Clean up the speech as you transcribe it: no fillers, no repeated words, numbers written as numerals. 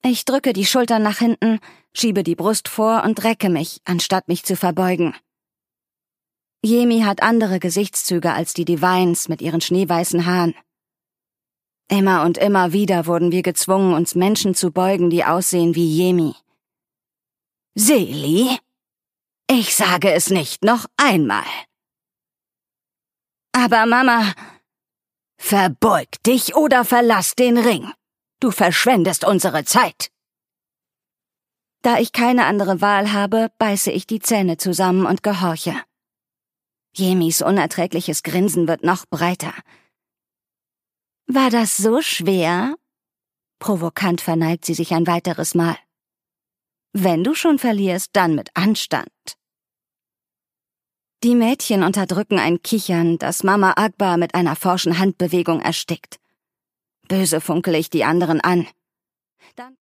Ich drücke die Schultern nach hinten, schiebe die Brust vor und recke mich, anstatt mich zu verbeugen. Yemi hat andere Gesichtszüge als die Divines mit ihren schneeweißen Haaren. Immer und immer wieder wurden wir gezwungen, uns Menschen zu beugen, die aussehen wie Yemi. Seeli? Ich sage es nicht noch einmal. Aber Mama... Verbeug dich oder verlass den Ring. Du verschwendest unsere Zeit. Da ich keine andere Wahl habe, beiße ich die Zähne zusammen und gehorche. Yemis unerträgliches Grinsen wird noch breiter. War das so schwer? Provokant verneigt sie sich ein weiteres Mal. Wenn du schon verlierst, dann mit Anstand. Die Mädchen unterdrücken ein Kichern, das Mama Akbar mit einer forschen Handbewegung erstickt. Böse funkel ich die anderen an. Dann